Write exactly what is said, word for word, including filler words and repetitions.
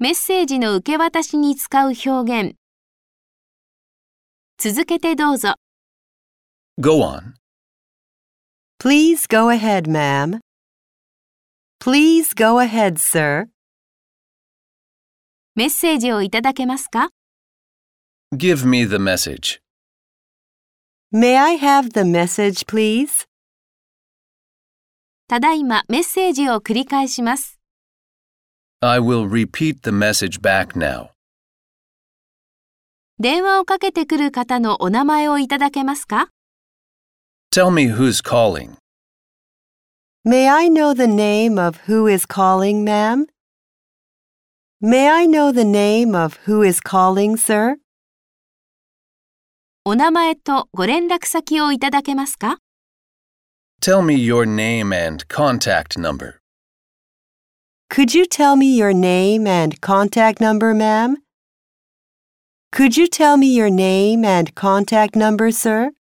メッセージの受け渡しに使う表現。続けてどうぞ。 Go on. Please go ahead, ma'am. Please go ahead, sir. メッセージをいただけますか？ Give me the message. May I have the message, please? ただいまメッセージを繰り返します。 I will repeat the message back now. 電話をかけてくる方のお名前をいただけますか？ Tell me who's calling. May I know the name of who is calling, ma'am? May I know the name of who is calling, sir? お名前とご連絡先をいただけますか？ Tell me your name and contact number. Could you tell me your name and contact number, ma'am? Could you tell me your name and contact number, sir?